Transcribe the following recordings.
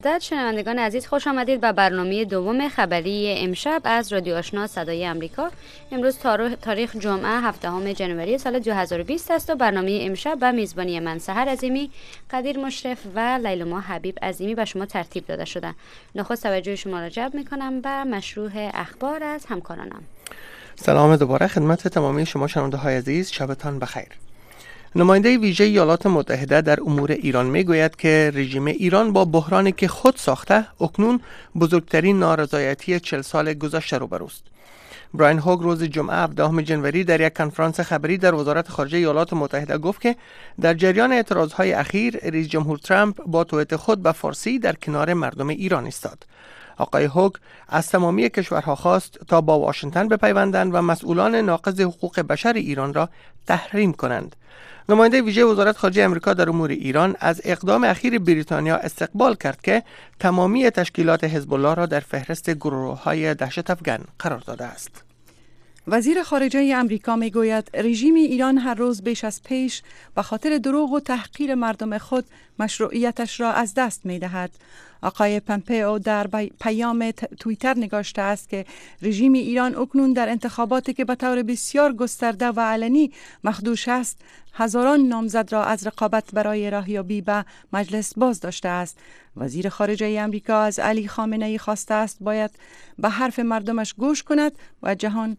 شنوندگان عزیز، خوش آمدید به برنامه دوم خبری امشب از رادیو آشنا صدای امریکا. امروز تاریخ جمعه 7 جنوری سال 2020 است و برنامه امشب به میزبانی من سحر عظیمی، قدیر مشرف و لیلما حبیب عظیمی به شما ترتیب داده شده. نخست توجه شما را جلب می‌کنم به مشروع اخبار از همکارانم. سلام دوباره خدمت تمامی شما شنونده‌های عزیز، شبتان بخیر. نماینده ویژه ایالات متحده در امور ایران میگوید که رژیم ایران با بحرانی که خود ساخته اکنون بزرگترین نارضایتی 40 سال گذشته روبروست. براین هوگ روز جمعه 17 جنوری در یک کنفرانس خبری در وزارت خارجه ایالات متحده گفت که در جریان اعتراضهای اخیر رئیس جمهور ترامپ با توییت خود به فارسی در کنار مردم ایران ایستاد. آقای هوگ از تمامی کشورها خواست تا با واشنگتن بپیوندند و مسئولان ناقض حقوق بشر ایران را تحریم کنند. نماینده ویژه وزارت خارجه آمریکا در امور ایران از اقدام اخیر بریتانیا استقبال کرد که تمامی تشکیلات حزب الله را در فهرست گروه‌های دهشت افکن قرار داده است. وزیر خارجه آمریکا میگوید رژیم ایران هر روز بیش از پیش به خاطر دروغ و تحقیر مردم خود مشروعیتش را از دست می‌دهد. آقای پمپئو در پیام توییتر نگاشته است که رژیم ایران اکنون در انتخاباتی که به طور بسیار گسترده و علنی مخدوش است، هزاران نامزد را از رقابت برای راهیابی به مجلس باز داشته است. وزیر خارجه آمریکا از علی خامنه‌ای خواسته است باید به حرف مردمش گوش کند و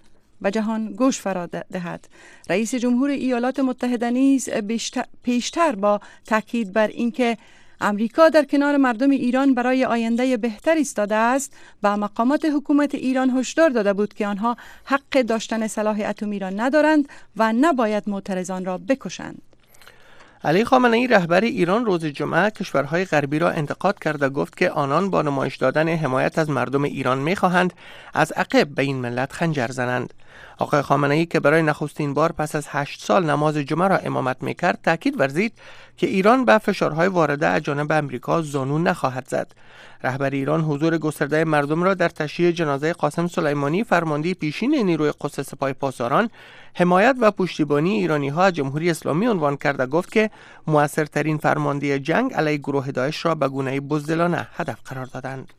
جهان گوش فرا دهد. رئیس جمهور ایالات متحده نیز پیشتر با تاکید بر اینکه امریکا در کنار مردم ایران برای آینده بهتر ایستاده است، به مقامات حکومت ایران هشدار داده بود که آنها حق داشتن سلاح اتمی را ندارند و نباید معترضان را بکشند. علی خامنه‌ای رهبر ایران روز جمعه کشورهای غربی را انتقاد کرد و گفت که آنان با نمایش دادن حمایت از مردم ایران می‌خواهند از عقب به این ملت خنجر زنند. آقای خامنه‌ای که برای نخستین بار پس از 8 سال نماز جمعه را امامت می‌کرد، تاکید ورزید که ایران به فشارهای وارده از جانب امریکا زانو نخواهد زد. رهبر ایران حضور گسترده مردم را در تشییع جنازه قاسم سلیمانی، فرمانده پیشین نیروی قدس سپاه پاسداران، حمایت و پشتیبانی ایرانی‌ها از جمهوری اسلامی عنوان کرد و گفت که مؤثرترین فرمانده جنگ علیه گروه داعش را به گونه‌ای بزدلانه هدف قرار دادند.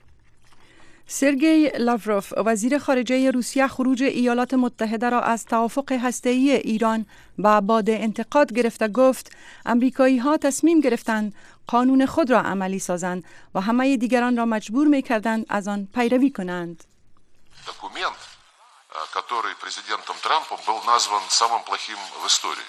سرگئی لاوروف وزیر خارجه روسیه خروج ایالات متحده را از توافق هسته‌ای ایران به باد انتقاد گرفته گفت امریکایی‌ها تصمیم گرفتند قانون خود را عملی سازند و همه دیگران را مجبور می‌کردند از آن پیروی کنند. Документ, который президентом Трампом был назван самым плохим в истории.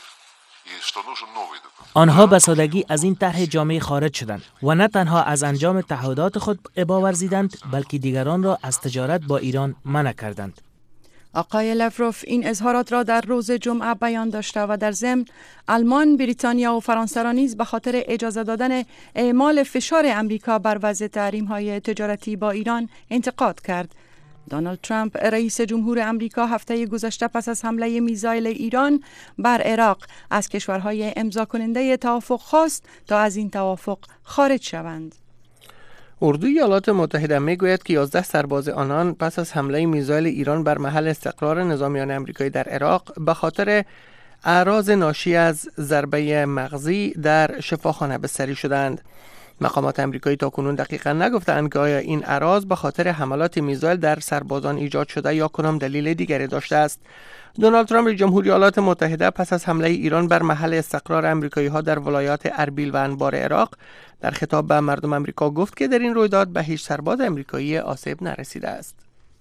آنها به سادگی از این طرح جامعه خارج شدند و نه تنها از انجام تعهدات خود ابا ورزیدند، بلکه دیگران را از تجارت با ایران منع کردند. آقای لاوروف این اظهارات را در روز جمعه بیان داشته و در ضمن آلمان، بریتانیا و فرانسه را نیز به خاطر اجازه دادن اعمال فشار امریکا بر وضع تحریم‌های تجارتی با ایران انتقاد کرد. دونالد ترامپ رئیس جمهور امریکا هفته گذشته پس از حمله میزایل ایران بر عراق از کشورهای امضا کننده توافق خواست تا از این توافق خارج شوند. اردوی ایالات متحده میگوید که 11 سرباز آنان پس از حمله میزایل ایران بر محل استقرار نظامیان آمریکایی در عراق به خاطر اعراض ناشی از ضربه مغزی در شفاخانه بستری شدند. مقامات آمریکایی تاکنون دقیقاً نگفتند که آیا این اعراض به خاطر حملات میزایل در سربازان ایجاد شده یا کدام دلیل دیگری داشته است. دونالد ترامپ رئیس جمهور ایالات متحده پس از حمله ایران بر محل استقرار آمریکایی‌ها در ولایات اربیل و انبار عراق در خطاب به مردم آمریکا گفت که در این رویداد به هیچ سرباز آمریکایی آسیب نرسیده است.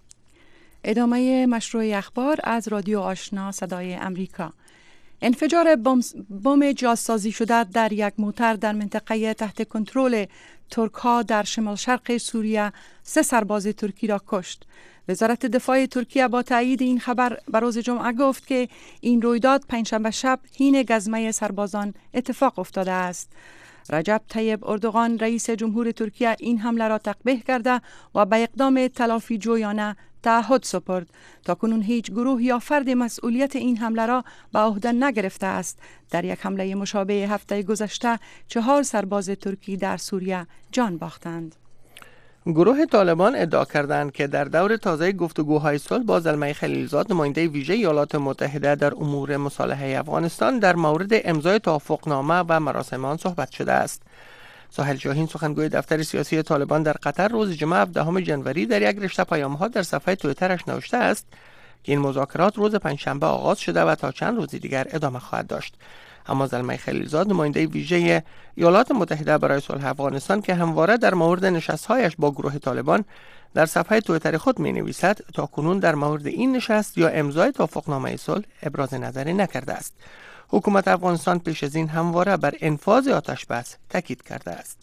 ادامه مشروع اخبار از رادیو آشنا صدای امریکا. انفجار بمب جاسازی شده در یک موتر در منطقه تحت کنترل ترک‌ها در شمال شرق سوریه 3 سرباز ترکی را کشت. وزارت دفاع ترکیه با تایید این خبر به روز جمعه گفت که این رویداد پنجشنبه شب حین گزمه سربازان اتفاق افتاده است. رجب طیب اردوغان رئیس جمهور ترکیه این حمله را تقبیح کرده و به اقدام تلافی جویانه تعهد سپرد. تاکنون هیچ گروه یا فرد مسئولیت این حمله را به عهده نگرفته است. در یک حمله مشابه هفته گذشته 4 سرباز ترکی در سوریه جان باختند. گروه طالبان ادعا کردند که در دور تازه گفتگوهای صلح با زلمه خلیلزاد نماینده ویژه ایالات متحده در امور مصالحه افغانستان در مورد امضای توافقنامه و مراسم آن صحبت شده است. ساحل شاهین سخنگوی دفتر سیاسی طالبان در قطر روز جمعه 17 ژانویه در یک رشته پیام‌ها در صفحه توییترش نوشته است که این مذاکرات روز پنجشنبه آغاز شده و تا چند روز دیگر ادامه خواهد داشت. اما زلمه خلیلزاد نماینده ویژه ایالات متحده برای صلح افغانستان که همواره در مورد نشست‌هایش با گروه طالبان در صفحه توییتر خود می‌نویسد تا کنون در مورد این نشست یا امضای توافقنامه صلح ابراز نظری نکرده است. حکومت افغانستان پیش از این همواره بر انفاذ آتش بس تاکید کرده است.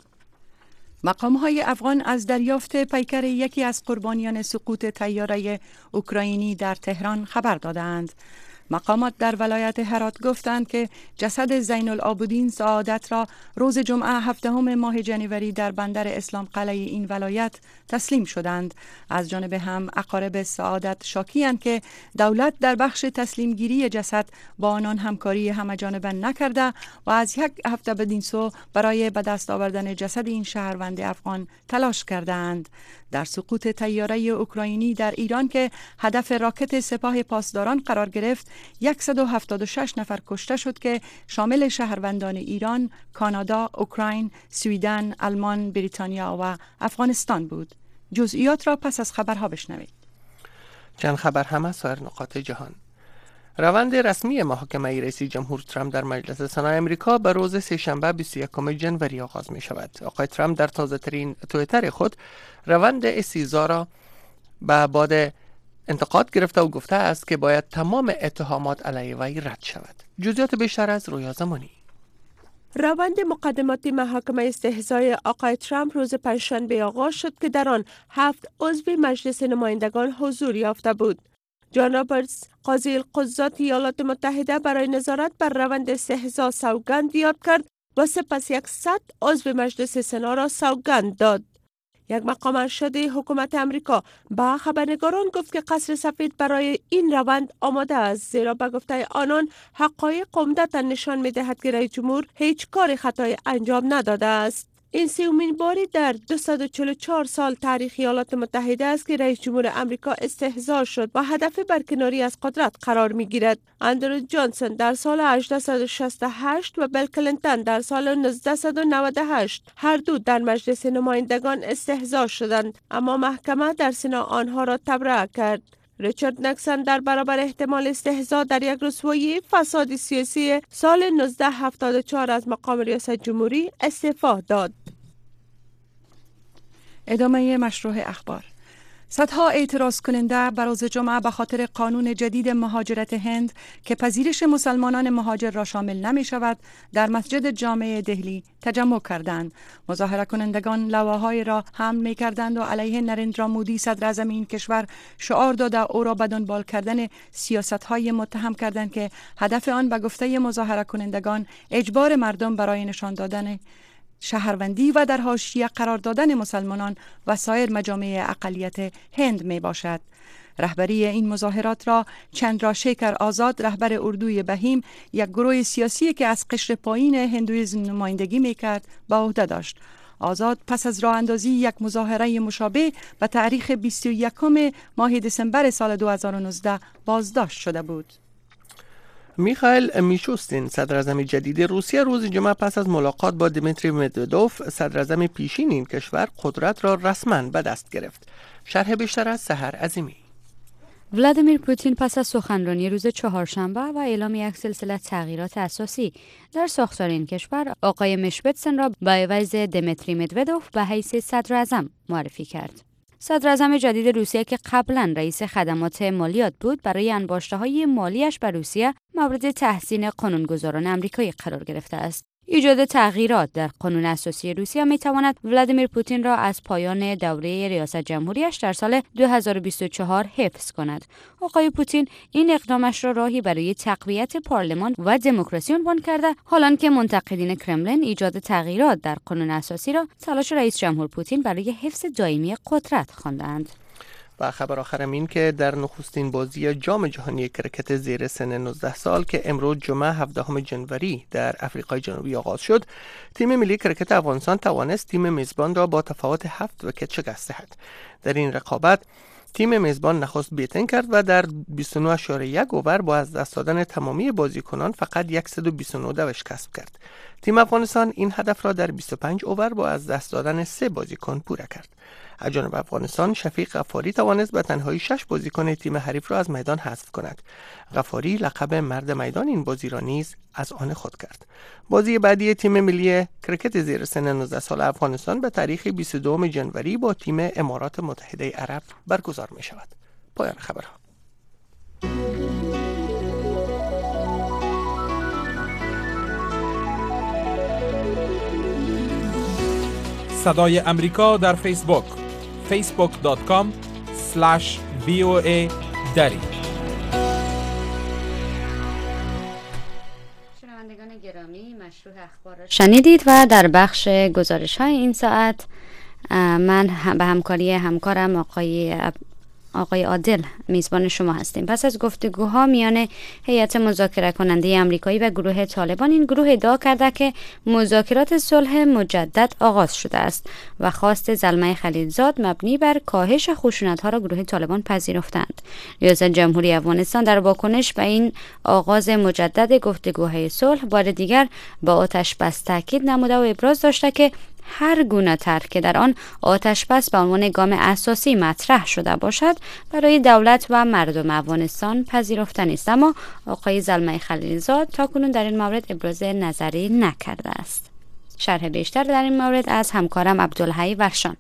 مقام‌های افغان از دریافت پیکر یکی از قربانیان سقوط طیاره اوکراینی در تهران خبر دادند. مقامات در ولایت هرات گفتند که جسد زین العابدین سعادت را روز جمعه 17 ماه جنوری در بندر اسلام قلعه این ولایت تسلیم شدند. از جانب هم اقارب سعادت شاکی‌اند که دولت در بخش تسلیم گیری جسد با آنان همکاری همه‌جانبه نکرده و از یک هفته بدین سو برای به دست آوردن جسد این شهروند افغان تلاش کردند. در سقوط طیاره اوکراینی در ایران که هدف راکت سپاه پاسداران قرار گرفت 176 نفر کشته شد که شامل شهروندان ایران، کانادا، اوکراین، سویدن، آلمان، بریتانیا و افغانستان بود. جزئیات را پس از خبرها بشنوید. چند خبر هم از سایر نقاط جهان. روند رسمی محاکمه رئیس جمهور ترامپ در مجلس سنای امریکا به روز سه‌شنبه 21 ژانویه آغاز می شود. آقای ترامپ در تازه ترین توییتر خود روند استیضاح را به باد انتقاد گرفته و گفته است که باید تمام اتهامات علیه وی رد شود. جزئیات بیشتر از رویا زمانی. روند مقدمات محاکمه استحضای آقای ترامپ روز پنجشنبه آغاز شد که در آن 7 عضو مجلس نمایندگان حضور یافته بود. جان رابرتس، قاضی القضات ایالات متحده، برای نظارت بر روند استحضاء سوگند یاد کرد و سپس 100 عضو مجلس سنا را سوگند داد. یک مقام ارشد حکومت امریکا با خبرنگاران گفت که قصر سفید برای این روند آماده است، زیرا به گفته آنان حقایق عمدتاً نشان می‌دهد که رئیس جمهور هیچ کار خطایی انجام نداده است. این سومین باری در 244 سال تاریخ ایالات متحده است که رئیس جمهور امریکا استحضاء شد و هدف برکناری از قدرت قرار می گیرد. اندرو جانسون در سال 1868 و بیل کلینتون در سال 1998 هر دو در مجلس نمایندگان استحضاء شدند، اما محکمه در سنا آنها را تبرئه کرد. ریچارد نکسون در برابر احتمال استحضاء در یک رسوایی فساد سیاسی سال 1974 از مقام ریاست جمهوری استعفا داد. ادامه مشروع اخبار. صدها اعتراض کننده بر روز جمعه به خاطر قانون جدید مهاجرت هند که پذیرش مسلمانان مهاجر را شامل نمی شود در مسجد جامع دهلی تجمع کردند. مظاهره کنندگان لواهای را حمل می کردند و علیه نریندرا مودی صدر اعظم این کشور شعار داده او را به دنبال کردن سیاست‌های متهم کردند که هدف آن به گفته مظاهره کنندگان اجبار مردم برای نشان دادن شهروندی و در حاشیه قرار دادن مسلمانان و سایر مجامع اقلیت هند می باشد. رهبری این مظاهرات را چندراشیکر آزاد، رهبر اردوی بهیم، یک گروه سیاسی که از قشر پایین هندویسم نمایندگی می کرد، به عهده داشت. آزاد پس از راه اندازی یک مظاهره مشابه به تاریخ 21 ماه دسامبر سال 2019 بازداشت شده بود. میخائیل میشوستین، صدر اعظم جدید روسیه، روز جمعه پس از ملاقات با دیمیتری مدودوف، صدر اعظم پیشین این کشور، قدرت را رسما به دست گرفت. شرح بیشتر از سحر عظیمی. ولادیمیر پوتین پس از سخنرانی روز چهارشنبه و اعلام یک سلسله تغییرات اساسی در ساختار این کشور، آقای میشوستین را به عوض دیمیتری مدودوف به حیث صدر اعظم معرفی کرد. صدر اعظم جدید روسیه که قبلا رئیس خدمات مالیات بود، برای انباشته‌های مالیش به روسیه مورد تحسین قانونگذاران آمریکایی قرار گرفته است. ایجاد تغییرات در قانون اساسی روسیه می تواند ولادیمیر پوتین را از پایان دوره ریاست جمهوریش در سال 2024 حفظ کند. آقای پوتین این اقدامش را راهی برای تقویت پارلمان و دموکراسی عنوان کرده، حالان که منتقدین کرملین ایجاد تغییرات در قانون اساسی را تلاش رئیس جمهور پوتین برای حفظ دائمی قدرت خواندند. و خبر آخرم این که در نخستین بازی جام جهانی کرکت زیر سن 19 سال که امروز جمعه 17 ژانویه در آفریقای جنوبی آغاز شد، تیم ملی کرکت افغانستان توانست تیم میزبان را با تفاوت 7 ویکت شکست دهد. در این رقابت تیم میزبان نخست بیتن کرد و در 29.1 اوور با از دست دادن تمامی بازیکنان فقط 129 دوش کسب کرد. تیم افغانستان این هدف را در 25 اوور با از دست دادن 3 بازیکن پوره کرد. از جانب افغانستان شفیق غفاری توانست به تنهایی 6 بازیکن تیم حریف را از میدان حذف کند. غفاری لقب مرد میدان این بازی را نیز از آن خود کرد. بازی بعدی تیم ملی کرکت زیر سن 19 سال افغانستان به تاریخ 22 ژانویه با تیم امارات متحده عرب برگزار می شود. پایان خبرها. صدای امریکا در فیسبوک facebook.com/VOA دری. شنوندگان گرامی، مشروع اخبار را شنیدید و در بخش گزارش های این ساعت من به همکاری همکارم آقای عادل میزبان شما هستیم. پس از گفتگوها میان هیئت مذاکره کننده آمریکایی و گروه طالبان، این گروه ادعا کرده که مذاکرات صلح مجدد آغاز شده است و خواست زلمه خلیلزاد مبنی بر کاهش خشونت‌ها را گروه طالبان پذیرفتند. ریاست جمهوری افغانستان در واکنش به این آغاز مجدد گفتگوهای صلح بار دیگر با آتش بس تاکید نموده و ابراز داشته که هر گونه طرح که در آن آتش بس به عنوان گام اساسی مطرح شده باشد برای دولت و مردم افغانستان پذیرفتنی است. اما آقای زلمه خلیلزاد تاکنون در این مورد ابراز نظری نکرده است. شرح بیشتر در این مورد از همکارم عبدالحی ورشان.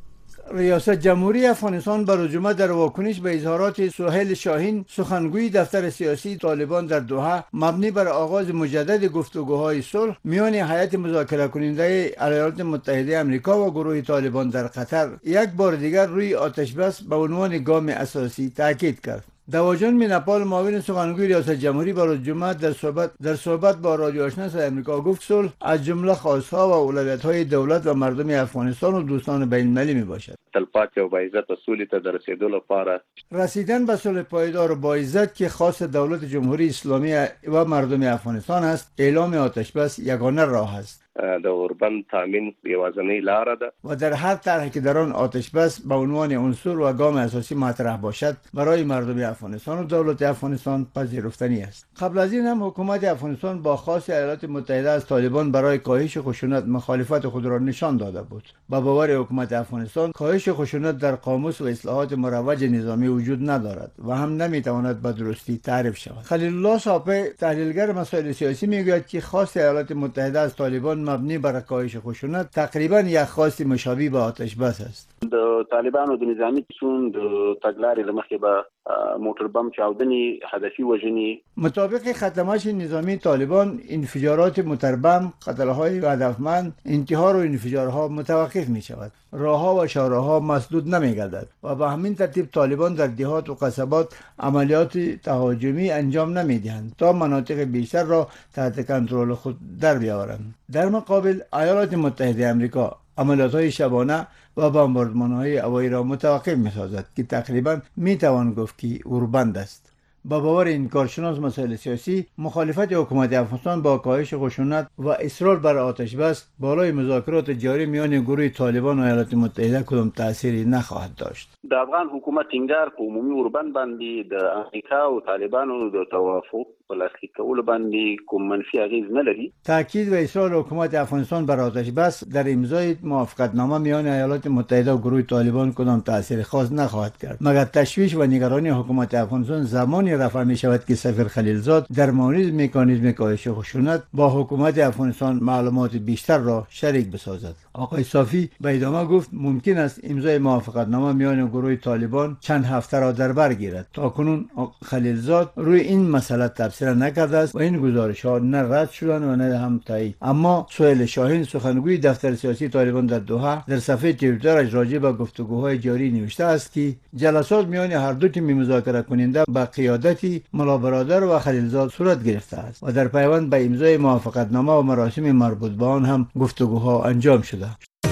ریاست جمهوری افغانستان بروز جمعه در واکنش به اظهارات سهیل شاهین، سخنگوی دفتر سیاسی طالبان در دوحه، مبنی بر آغاز مجدد گفتگوهای صلح میان هیئت مذاکره کننده ایالات متحده آمریکا و گروه طالبان در قطر، یک بار دیگر روی آتش بس به عنوان گام اساسی تاکید کرد. دواجان مینپال، معاون سخنگوی ریاست جمهوری بروز جمعه در صحبت با رادیو آشنا صدای آمریکا گفت صلح از جمله خواستها و اولویت‌های دولت و مردم افغانستان و دوستان بین‌المللی میباشد. تلپاتې او باعزت اصولي ته د رسیدو لپاره رسیدن به صلح پایدار و باعزت که خاص دولت جمهوری اسلامی و مردم افغانستان است، اعلام آتش بس یگانه راه است. د اوربند تامین یوازینی لاره ده و در هر طرحی که در آن آتش بس به عنوان عنصر و گام اساسی مطرح باشد برای مردم افغانستان و دولت افغانستان پذیرفتنی است. قبل از این هم حکومت افغانستان با خواست ایالات متحده از طالبان برای کاهش خشونت مخالفت خود را نشان داده بود. با باور حکومت افغانستان کاهش خشونت در قاموس و اصلاحات مروج نظامی وجود ندارد و هم نمیتواند به درستی تعریف شود. خلیل الله صافی، تحلیلگر مسائل سیاسی، میگوید که خواست ایالات متحده از طالبان مبنی بر کاهش خشونت تقریبا یک خواست مشابه به آتش بس است. د طالبانو د نظامی چون د تګلارې لمخې به موټر بم چاودنی هدفی وژنی. مطابق ختمش نظامی طالبان، انفجارات موتربم، قتل‌های هدفمند، انتحار و انفجارها متوقف می شود. راه‌ها و شاهراها مسدود نمی‌گردد و به همین ترتیب طالبان در دهات و قصبات عملیات تهاجمی انجام نمی‌دهند تا مناطق بیشتر را تحت کنترل خود در بیاورند. در مقابل ایالات متحده آمریکا عملیات‌های شبانه و بمباردمان‌های هوایی را متوقف می‌سازد که تقریباً می‌توان گفت که اوربند است. با باور این کارشناس مسائل سیاسی، مخالفت حکومت افغانستان با کاهش خشونت و اصرار بر آتش بس بالای مذاکرات جاری میان گروه طالبان و ایالات متحده کدام تأثیری نخواهد داشت. د افغان حکومت ټینګار په عمومي اوربند باندې د امریکا او طالبانو د توافق په لاسلیک کولو باندې کوم منفي اغیز نه لري. تاکید و اصرار حکومت افغانستان بر آتش بس در امضای موافقتنامه میان ایالات متحده و گروه طالبان کدام تأثیر خاص نخواهد کرد، مگر تشویش و نگرانی حکومت افغانستان زمانی رفع می شود که سفیر خلیلزاد در مورد مکانیزم کاهش خشونت با حکومت افغانستان معلومات بیشتر را شریک بسازد. آقای صافی به ادامه گفت ممکن است امضای موافقتنامه میان گروه طالبان چند هفته را در بر گیرد. تاکنون خلیلزاد روی این مسئله تبصره نکرده است و این گزارش ها نه رد شدن و نه هم تایید. اما سهیل شاهین، سخنگوی دفتر سیاسی طالبان در دوحه، در صفحه توییترش راجع به گفتگوهای جاری نوشته است که جلسات میان هر دو تیم مذاکره کننده با قیادت ملا برادر و خلیلزاد صورت گرفته است و در پیوند به امضای موافقتنامه و مراسم مربوط به آن هم گفتگوها انجام شده.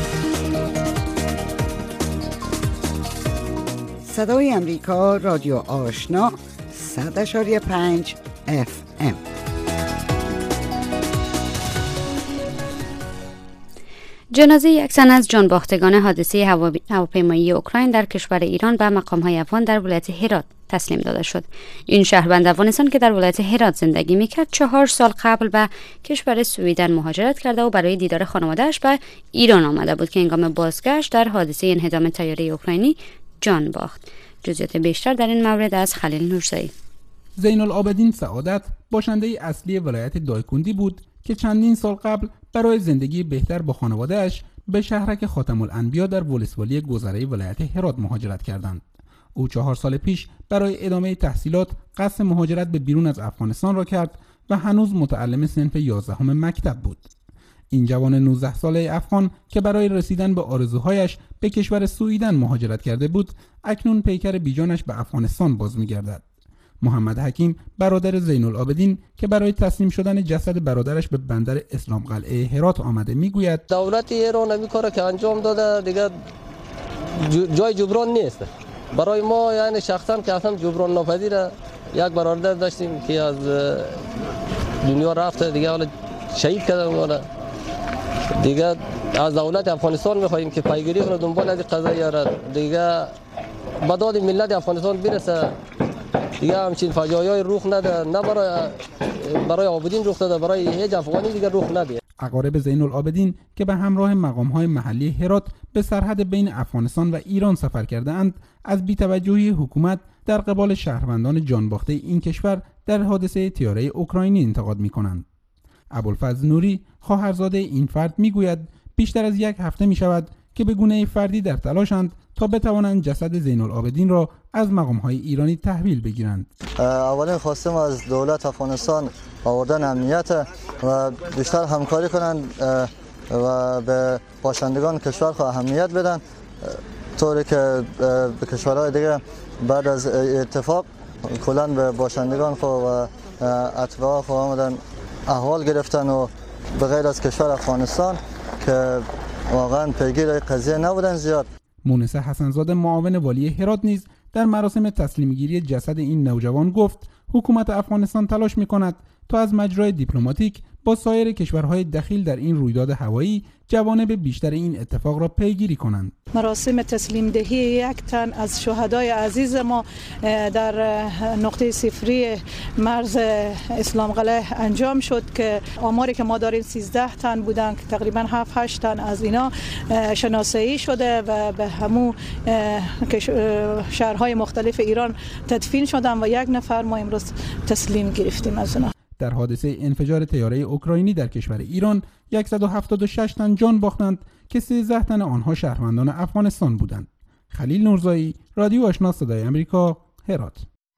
صدای امریکا، رادیو آشنا، 100.5 FM. جنازه یک زن از جانباختگان حادثه هواپیمایی اوکراین در کشور ایران به مقام‌های افغان در ولایت هرات تسلیم داده شد. این شهروند افغانستان که در ولایت هرات زندگی میکرد 4 سال قبل به کشور سوئیدن مهاجرت کرده و برای دیدار خانواده‌اش به ایران آمده بود که هنگام بازگشت در حادثه انهدام طیاره اوکراینی جان باخت. جزئیات بیشتر در این مورد از خلیل نورزایی. زین العابدین سعادت باشنده اصلی ولایت دایکندی بود که چندین سال قبل برای زندگی بهتر با خانواده‌اش به شهرک خاتم الانبیا در ولسوالی گذره ولایت هرات مهاجرت کردند. او 4 سال پیش برای ادامه تحصیلات قصد مهاجرت به بیرون از افغانستان را کرد و هنوز متعلم صنف 11 مکتب بود. این جوان 19 ساله افغان که برای رسیدن به آرزوهایش به کشور سوئیدن مهاجرت کرده بود، اکنون پیکر بیجانش به افغانستان باز می‌گردد. محمد حکیم برادر زین العابدین که برای تسلیم شدن جسد برادرش به بندر اسلام قلعه هرات آمده میگوید دولت ایران این کارو که انجام داده دیگه جای جبران نیست برای ما، یعنی شخصا که اصلا جبران ناپذیره. یک برادر داشتیم که از دنیا رفته دیگه، حالا شهید کردن. دیگه از دولت افغانستان میخواهیم که پیگیری کنه، دنبال از قضیه را دیگه به داد ملت افغانستان برسه. دیگه همچین فجایعی رخ نده، نه برای عابدین رخ داده، برای هیچ افغانی دیگه رخ نده. اقارب زین العابدین که به همراه مقام‌های محلی هرات به سرحد بین افغانستان و ایران سفر کرده اند، از بی‌توجهی حکومت در قبال شهروندان جانباخته این کشور در حادثه طیاره اوکراینی انتقاد می‌کنند. ابوالفضل نوری خواهرزاده این فرد میگوید بیشتر از 1 هفته می‌شود که به گونه فردی در تلاشند تا بتوانند جسد زین العابدین را از مقام‌های ایرانی تحویل بگیرند. اولین خواستم از دولت افغانستان آوردن امنیت و بیشتر همکاری کنند و به باشندگان کشور خود اهمیت بدن، طوری که به کشورهای دیگه بعد از اتفاق کلاً به باشندگان خود و اتباع خود آمدن احوال گرفتن و به غیر از کشور افغانستان که واقعا پیگیر قضیه نبودن زیاد. مونس حسنزاده معاون والی هرات نیز در مراسم تسلیم گیری جسد این نوجوان گفت حکومت افغانستان تلاش می‌کند تا از مجرای دیپلماتیک با سایر کشورهای دخیل در این رویداد هوایی جوانب بیشتر این اتفاق را پیگیری کنند. مراسم تسلیم دهی 1 تن از شهدای عزیز ما در نقطه صفری مرز اسلام قلعه انجام شد که آماری که ما داریم 13 تن بودند که تقریبا 7-8 تن از اینا شناسایی شده و به همو شهرهای مختلف ایران تدفین شدن و 1 نفر ما امروز تسلیم گرفتیم از اونا. در حادثه انفجار طیاره اوکراینی در کشور ایران 176 تن جان باختند که 13 تن آنها شهروندان افغانستان بودند. خلیل نورزایی، رادیو آشنا صدای امریکا، هرات.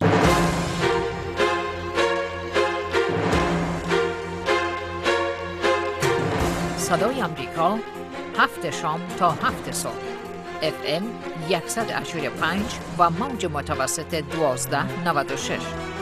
صدای امریکا 7 شام تا 7 صبح FM 100.5 و موج متوسط 1296.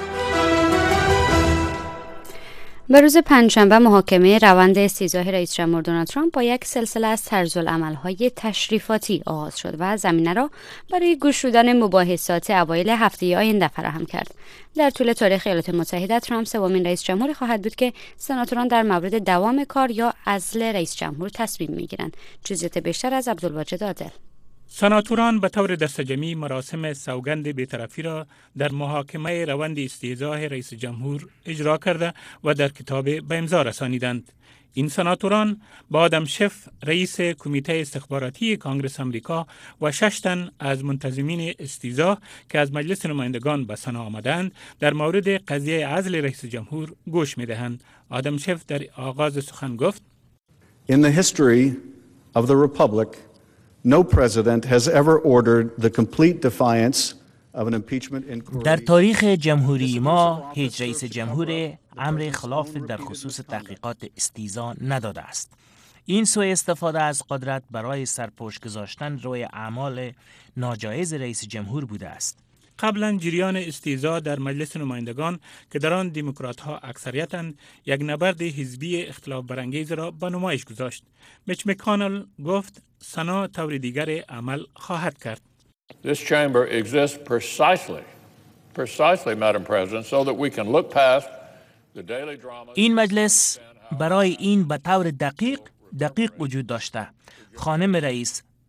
به روز پنجشنبه محاکمه روند استیضاح رئیس جمهور دونالد ترامپ با یک سلسله از طرزالعمل‌های تشریفاتی آغاز شد و زمینه را برای گشودن مباحثات اوایل هفته آینده فراهم کرد. در طول تاریخ ایالات متحده ترامپ سومین رئیس جمهوری خواهد بود که سناتوران در مورد دوام کار یا عزل رئیس جمهور تصمیم می‌گیرند. جزئیات بیشتر از عبدالواجد عادل. سناتوران به طور دستجمعی مراسم سوگند بی‌طرفی را در محاکمه روند استیضاح رئیس جمهور اجرا کرده و در کتاب به امضا رسانیدند. این سناتوران با آدم شف رئیس کمیته استخباراتی کانگرس آمریکا و 6 تن از منتظمین استیضاح که از مجلس نمایندگان به سنا آمدند در مورد قضیه عزل رئیس جمهور گوش می‌دهند. آدم شف در آغاز سخن گفت: In the history of the republic, no president has ever ordered the complete defiance of an impeachment inquiry. در تاریخ جمهوری ما هیچ رئیس جمهور امر خلاف در خصوص تحقیقات استیضاح نداده است. این سوء استفاده از قدرت برای سرپوش گذاشتن روی اعمال ناجایز رئیس جمهور بوده است. قبلا جریان استیضاح در مجلس نمایندگان که در آن دموکرات‌ها اکثریتند یک نبرد حزبی اختلاف برانگیز را به نمایش گذاشت. میچ مکانل گفت سنا طور دیگر عمل خواهد کرد. This chamber exists precisely, Madam President, so that we can look past the daily drama. این مجلس برای این به طور دقیق وجود داشته. خانم رئیس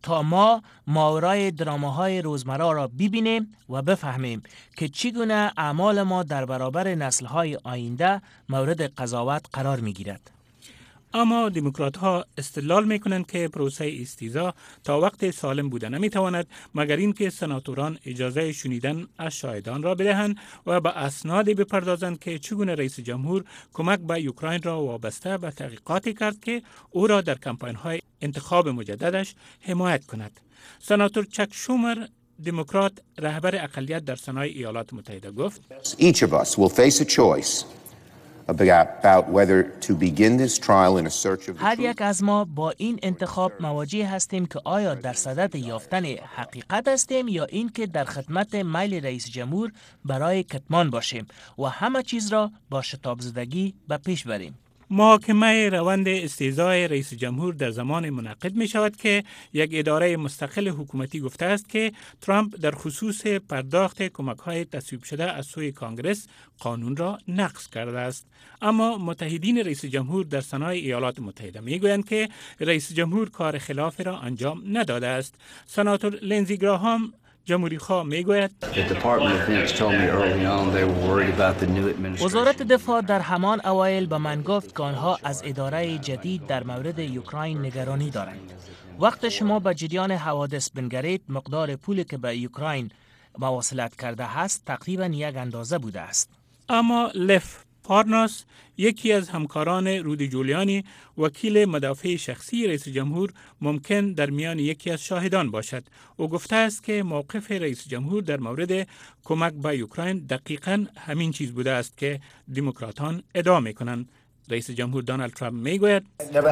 تا ما ماورای دراماهای روزمره را ببینیم و بفهمیم که چگونه اعمال ما در برابر نسل‌های آینده مورد قضاوت قرار می‌گیرد. اما دموکرات ها استدلال می کنند که پروسه استیضاح تا وقت سالم بوده نمی تواند مگر اینکه سناتوران اجازه شنیدن از شاهدان را بدهند و به اسنادی بپردازند که چگونه رئیس جمهور کمک به اوکراین را وابسته به تحقیقاتی کرد که او را در کمپاین های انتخاب مجددش حمایت کند. سناتور چک شومر دموکرات رهبر اقلیت در سنای ایالات متحده گفت Each of us will face a choice about whether to begin this trial in a search of the هر یک از ما با این انتخاب مواجه هستیم که آیا در صدد یافتن حقیقت هستیم یا اینکه در خدمت میل رئیس جمهور برای کتمان باشیم و همه چیز را با شتاب زدگی به پیش بریم. محاکمه روند استیضاح رئیس جمهور در زمان منعقد می شود که یک اداره مستقل حکومتی گفته است که ترامپ در خصوص پرداخت کمک‌های تصویب شده از سوی کانگرس قانون را نقض کرده است. اما متحدین رئیس جمهور در سنای ایالات متحده می گویند که رئیس جمهور کار خلافی را انجام نداده است. سناتور لینزی گراهام جمهوری خواه می گوید وزارت دفاع در همان اوایل به من گفت که آنها از اداره جدید در مورد اوکراین نگرانی دارند. وقت شما به جریان حوادث بنگرید، مقدار پولی که به اوکراین مواصلت کرده است تقریبا یک اندازه بوده است. اما لف پارناس یکی از همکاران رودی جولیانی وکیل مدافع شخصی رئیس جمهور ممکن در میان یکی از شاهدان باشد. او گفته است که موقف رئیس جمهور در مورد کمک به اوکراین دقیقاً همین چیز بوده است که دموکراتان ادعا می‌کنند. رئیس جمهور دونالد ترامپ میگوید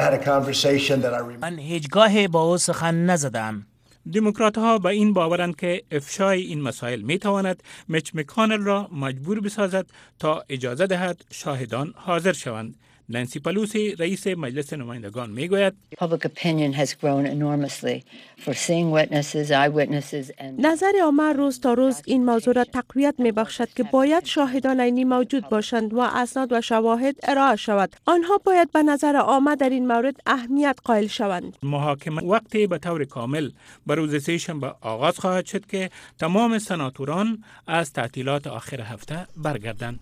من هیچگاه با او سخن نزدم. دموکرات ها به این باورند که افشای این مسائل می تواند میچ مکانل را مجبور بسازد تا اجازه دهد شاهدان حاضر شوند. نانسی پلوسی رئیس مجلس نمایندگان می گوید نظر عامه روز تا روز این موضوع را تقویت می بخشد که باید شاهدان عینی موجود باشند و اسناد و شواهد ارائه شود. آنها باید به نظر عامه در این مورد اهمیت قائل شوند. محاکمه وقتی به طور کامل به روز سه‌شنبه آغاز خواهد شد که تمام سناتوران از تعطیلات آخر هفته برگردند.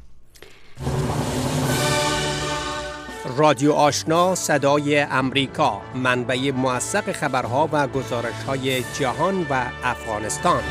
رادیو آشنا صدای امریکا، منبع موثق خبرها و گزارش‌های جهان و افغانستان.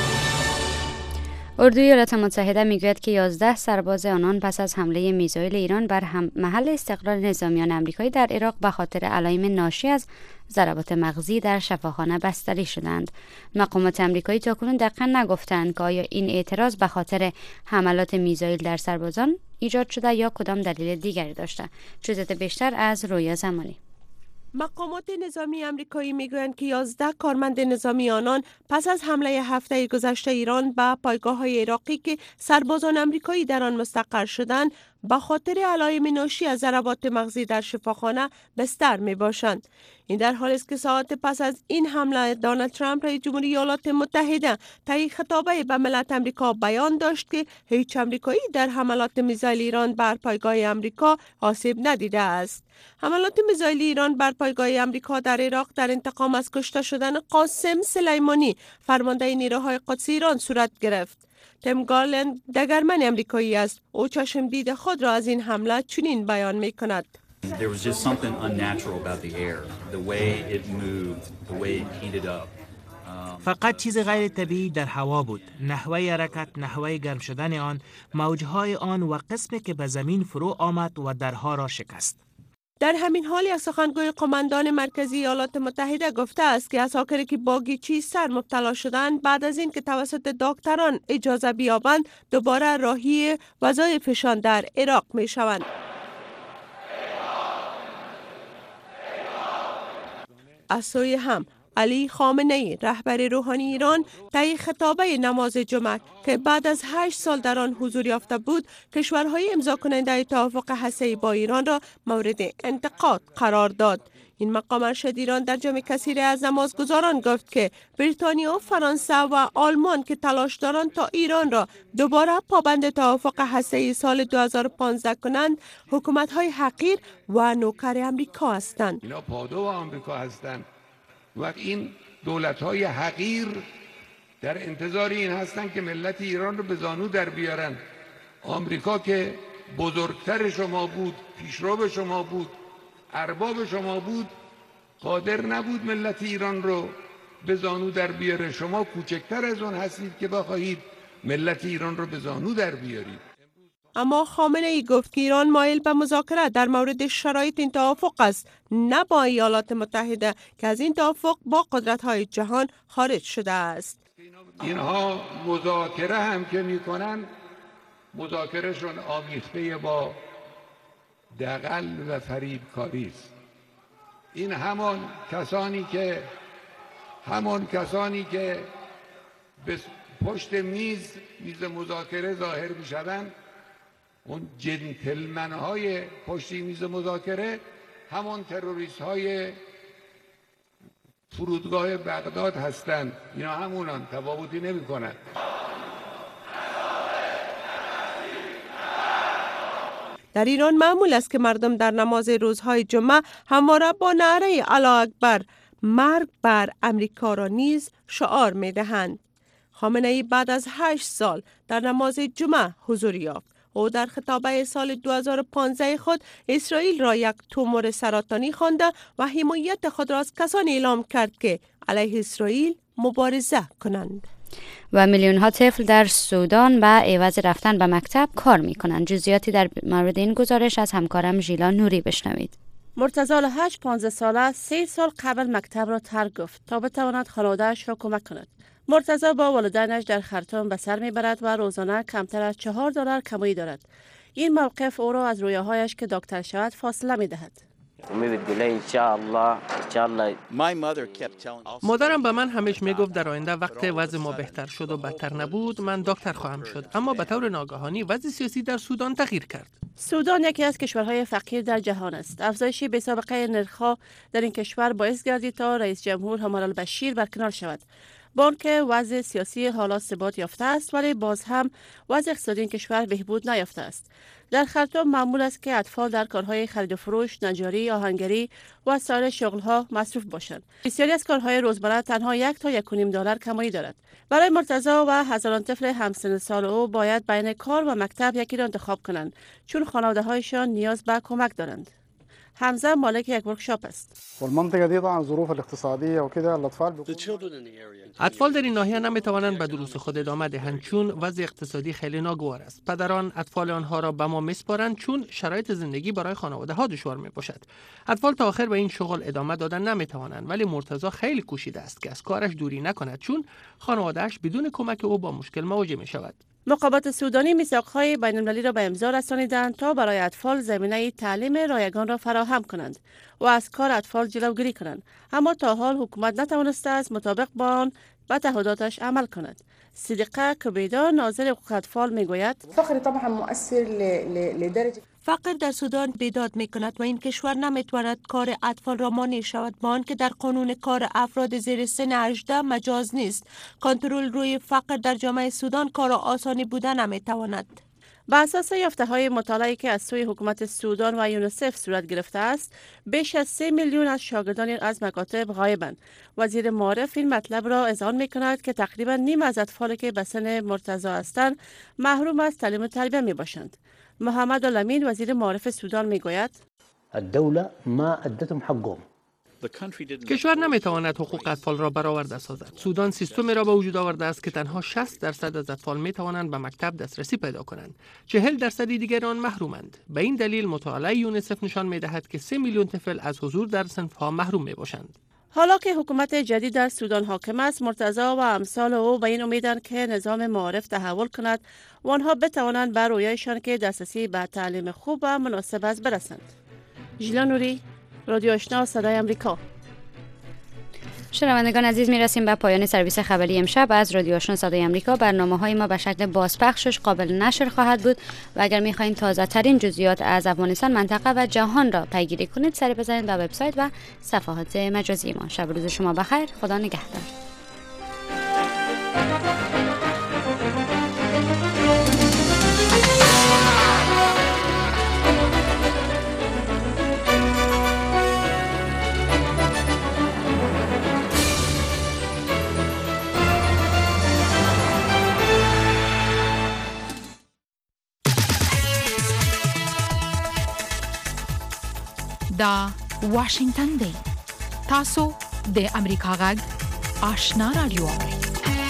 اردوی ایالات متحده میگوید که 11 سرباز آنان پس از حمله میزایل ایران بر محل استقرار نظامیان آمریکایی در عراق به خاطر علائم ناشی از ضربات مغزی در شفاخانه بستری شدند. مقامات آمریکایی تاکنون دقیقاً نگفتند که آیا این اعتراض به خاطر حملات میزایل در سربازان ایجاد شده یا کدام دلیل دیگری داشته. جزئیات بیشتر از رویا زمانی. مقامات نظامی آمریکایی میگویند که 11 کارمند نظامی آنان پس از حمله هفته گذشته ایران به پایگاه‌های عراقی که سربازان آمریکایی در آن مستقر شدند به خاطر علائم ناشی از ضربات مغزی در شفاخانه بستر می باشند. این در حالی است که ساعت پس از این حمله دونالد ترامپ رئیس جمهوری ایالات متحده طی خطابه به ملت آمریکا بیان داشت که هیچ آمریکایی در حملات میزایل ایران بر پایگاه آمریکا آسیب ندیده است. حملات میزایل ایران بر پایگاه آمریکا در عراق در انتقام از کشته شدن قاسم سلیمانی فرمانده نیروهای قدسی ایران صورت گرفت. تیم گارلند دگرمن آمریکایی است. او چشمدید خود را از این حمله چنین بیان می کند. There was just something unnatural about the air, the way it moved, the way it heated up. فقط چیز غیر طبیعی در هوا بود. نحوه حرکت، نحوه گرم شدن آن، موجهای آن و قسمی که به زمین فرو آمد و درها را شکست. در همین حال یک سخنگوی قماندان مرکزی ایالات متحده گفته است که عساکری که با گیچی سر مبتلا شدند بعد از این که توسط دکتران اجازه بیابند دوباره راهی وظایفشان در عراق می شوند. از سوی هم علی خامنه‌ای رهبر روحانی ایران طی خطابه نماز جمعه که بعد از 8 سال در آن حضور یافته بود کشورهای امضا کننده توافق هسته‌ای با ایران را مورد انتقاد قرار داد. این مقام ارشد ایران در جمع کثیر از نمازگزاران گفت که بریتانیا، فرانسه و آلمان که تلاش دارند تا ایران را دوباره پابند توافق هسته‌ای سال 2015 کنند، حکومت‌های حقیر و نوکر آمریکا هستند. اینا پادو آمریکا هستند. و این دولت‌های حقیر در انتظار این هستند که ملت ایران رو به زانو در بیارن. آمریکا که بزرگتر شما بود، پیشرو شما بود، ارباب شما بود، قادر نبود ملت ایران رو به زانو در بیاره. شما کوچکتر از اون هستید که بخواهید ملت ایران رو به زانو در بیارید. اما خامنه ای گفت که ایران مایل به مذاکره در مورد شرایط این توافق است، نه با ایالات متحده که از این توافق با قدرت‌های جهان خارج شده است. اینها مذاکره هم که میکنن، مذاکرهشون آمیخته با دغل و فریبکاری است. این همان کسانی که به پشت میز مذاکره ظاهر میشوند، اون جنتلمن های پشت میز مذاکره همون تروریست های فرودگاه بغداد هستند. اینا همونان، تفاوتی نمی کنند. در ایران معمول است که مردم در نماز روزهای جمعه همواره با نعره الله اکبر مرگ بر امریکا را نیز شعار می دهند. خامنه ای بعد از 8 سال در نماز جمعه حضور یافت. او در خطابه سال 2015 خود اسرائیل را یک تومور سرطانی خوانده و حمایت خود را از کسانی اعلام کرد که علیه اسرائیل مبارزه کنند. و میلیون ها طفل در سودان به عوض رفتن به مکتب کار می کنند. جزئیاتی در مورد این گزارش از همکارم ژیلا نوری بشنوید. مرتضی الحج 15 ساله 3 سال قبل مکتب را ترک گفت تا بتواند خانواده‌اش را کمک کند. مرتضی با والدینش در خرطوم به سر میبرد و روزانه کمتر از $4 کمایی دارد. این موقف او را از رویاهایش که دکتر شود فاصله میدهد. مادرم به من همیشه میگفت در آینده وقت وضع ما بهتر شد و بدتر نبود من دکتر خواهم شد، اما به طور ناگهانی وضع سیاسی در سودان تغییر کرد. سودان یکی از کشورهای فقیر در جهان است. افزایش بی‌سابقه نرخ‌ها در این کشور باعث گردید تا رئیس جمهور عمر البشیر برکنار شود. با آنکه وضع سیاسی حالا ثبات یافته است، ولی باز هم وضع اقتصادی این کشور بهبود نیافته است. در خرطوم معمول است که اطفال در کارهای خرید و فروش، نجاری، آهنگری و سایر شغل‌ها مصروف باشند. بسیاری از کارهای روزمره تنها $1 تا $1.5 کمایی دارد. برای مرتضی و هزاران طفل همسن سال او باید بین کار و مکتب یکی را انتخاب کنند، چون خانواده‌هایشان نیاز به کمک دارند. حمزه مالک یک ورکشاپ است. والمنطقه دي طبعا الظروف الاقتصاديه وكده اطفال در این ناحیه نمیتوانند به دروس خود ادامه دهند چون وضع اقتصادی خیلی ناگوار است. پدران اطفال آنها را به ما میسپارند چون شرایط زندگی برای خانواده ها دشوار می باشد. اطفال تا آخر به این شغل ادامه دادن نمیتوانند، ولی مرتضی خیلی کوشیده است که از کارش دوری نکند چون خانواده‌اش بدون کمک او با مشکل مواجه می شود. مقامات سودانی میثاق‌های بین‌المللی را به امضا رسانیدند تا برای اطفال زمینه تعلیم رایگان را فراهم کنند و از کار اطفال جلوگیری کنند، اما تا حال حکومت نتوانسته است مطابق با آن به تعهداتش عمل کند. صدیقه کبیدا ناظر حقوق اطفال میگوید فقر طبعا مؤثر لدرجه فقر در سودان بیداد می کند و این کشور نمیتواند کار اطفال را مانع شود، با آنکه در قانون کار افراد زیر سن 18 مجاز نیست. کنترل روی فقر در جامعه سودان کار آسانی بودن نمیتواند. بر اساس یافته‌های مطالعه‌ای که از سوی حکومت سودان و یونیسف صورت گرفته است، بیش از 3 میلیون از شاگردان از مکاتب غایبند. وزیر معارف این مطلب را اذعان می‌کند که تقریبا نیم از اطفالی که به سن مرتضی هستند محروم از تعلیم و تربیت می‌باشند. محمد الامین وزیر معارف سودان میگوید الدوله ما ادتهم حقهم. کشور نمیتواند حقوق اطفال را برآورده سازد. سودان سیستمی را به وجود آورده است که تنها 60% از اطفال میتوانند به مکتب دسترسی پیدا کنند. 40% دیگر آن محرومند. به این دلیل مطالعه یونیسف نشان میدهد که 3 میلیون طفل از حضور در صنف‌ها محروم میباشند. حالا که حکومت جدید در سودان حاکم است، مرتضی و امثال او به این امیدند که نظام معارف تحول کند و آنها بتوانند بر رویایشان که دسترسی به تعلیم خوب و مناسب است برسند. ژیلا نوری، رادیو آشنا، صدای امریکا. شنوندگان عزیز، میرسیم به پایان سرویس خبری امشب از رادیو آشنا صدای امریکا. برنامه‌های ما به شکل بازپخشش قابل نشر خواهد بود و اگر می‌خواهید تازه‌ترین جزئیات از افغانستان، منطقه و جهان را پیگیری کنید، سری بزنید به وبسایت و صفحات مجازی ما. شب و روز شما بخیر. خدا نگهدار. دا واشنگتن دی. تاسو د امریکا غږ آشنا رادیو.